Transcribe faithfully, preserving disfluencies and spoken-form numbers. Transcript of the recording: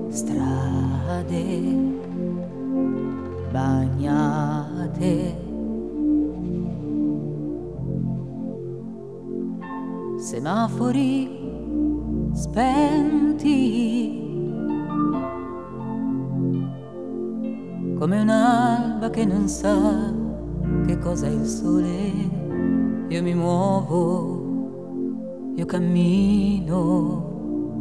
strade bagnate, semafori spenti, come un'alba che non sa che cosa è il sole. Io mi muovo, io cammino,